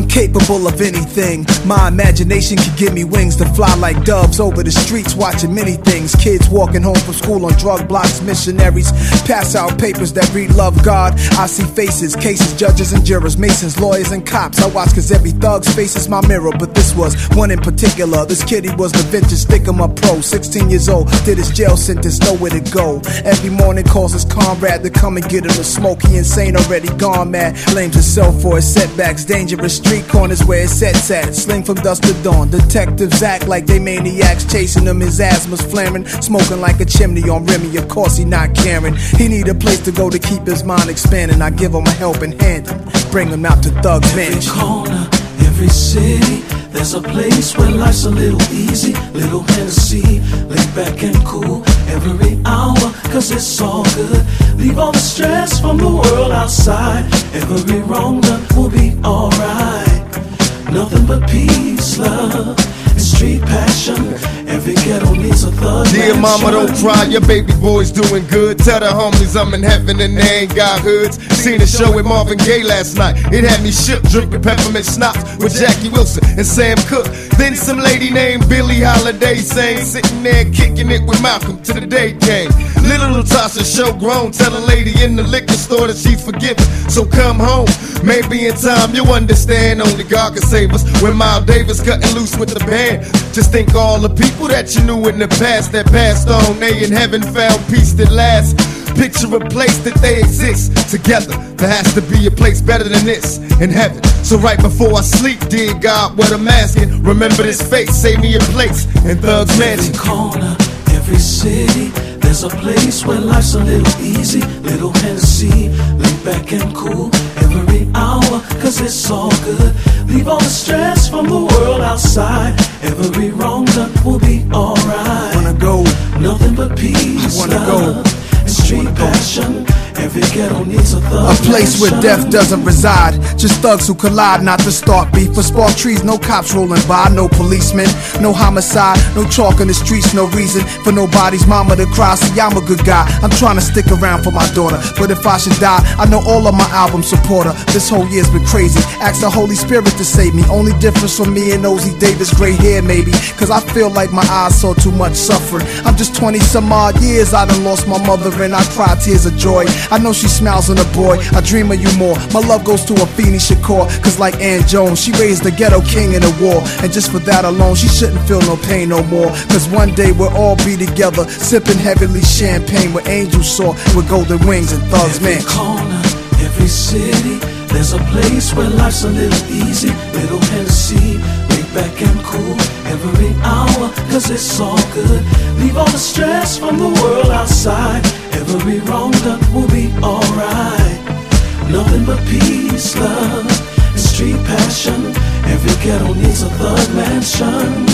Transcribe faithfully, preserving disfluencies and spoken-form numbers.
capable of anything. My imagination can give me wings to fly like doves over the streets, watching many things. Kids walking home from school on drug blocks, missionaries pass out papers that read love God. I see faces, cases, judges and jurors, masons, lawyers and cops. I watch cause every thug's face is my mirror, but this was one in particular. This kid, he was the vintage stick-em up pro, sixteen years old, did his jail sentence, nowhere to go. Every morning calls his comrade to come and get him a smoke. He insane, already gone mad, blames himself for his setbacks. Dangerous street corners where his set's at, sling from dusk to dawn. Detectives act like they maniacs, chasing him, his asthma's flaring, smoking like a chimney on Remy. Of course he not caring, he need a place to go to keep his mind expanding. I give him a helping hand, bring him out to Thug's Mansion. Every corner, every city, there's a place where life's a little easy. Little Hennessy, laid back and cool every hour, cause it's all good. Leave all the stress from the world outside. Every wrong done will be alright. Nothing but peace, love, and street passion. Every ghetto needs a thug. Dear mama, don't cry, your baby boy's doing good. Tell the homies I'm in heaven and they ain't got hoods. Seen a show with Marvin Gaye last night, it had me shook, drinking peppermint schnapps with Jackie Wilson and Sam Cooke. Then some lady named Billie Holiday sang, sitting there kicking it with Malcolm till the day came. Little Natasha show grown, tell a lady in the liquor store that she's forgiven, so come home. Maybe in time you'll understand, only God can save us. When Miles Davis cutting loose with the band, just think all the people that you knew in the past that passed on, they in heaven found peace that lasts. Picture a place that they exist together. There has to be a place better than this in heaven. So right before I sleep, dear God, what I'm asking, remember this face, save me a place in Thug's Mansion. Every corner, every city, there's a place where life's a little easy. Little Hennessy, laid back and cool every hour, cause it's all good. Leave all the stress from the world outside. Every wrong done will be alright. Wanna go, nothing but peace, I wanna love, go. and street passion. Every ghetto needs a thug. A place where death doesn't reside, just thugs who collide, not to start beef. For spark trees, no cops rolling by, no policemen, no homicide, no chalk in the streets, no reason for nobody's mama to cry. See, I'm a good guy, I'm trying to stick around for my daughter, but if I should die, I know all of my album support her. This whole year's been crazy, ask the Holy Spirit to save me. Only difference from me and Ozzy Davis, gray hair maybe, cause I feel like my eyes saw too much suffering. I'm just twenty some odd years, I done lost my mother and I cry tears of joy. I know she smiles on a boy, I dream of you more. My love goes to Afeni Shakur, cause like Ann Jones, she raised the ghetto king in the war. And just for that alone, she shouldn't feel no pain no more. Cause one day we'll all be together, sipping heavenly champagne with angels soar with golden wings and Thug's Mansion. Every corner, every city, there's a place where life's a little easy. Little Hennessy, laid back and cool every hour, cause it's all good. Leave all the stress from the world outside. Every wrong done will be alright. Nothing but peace, love, and street passion. Every ghetto needs a Thug Mansion.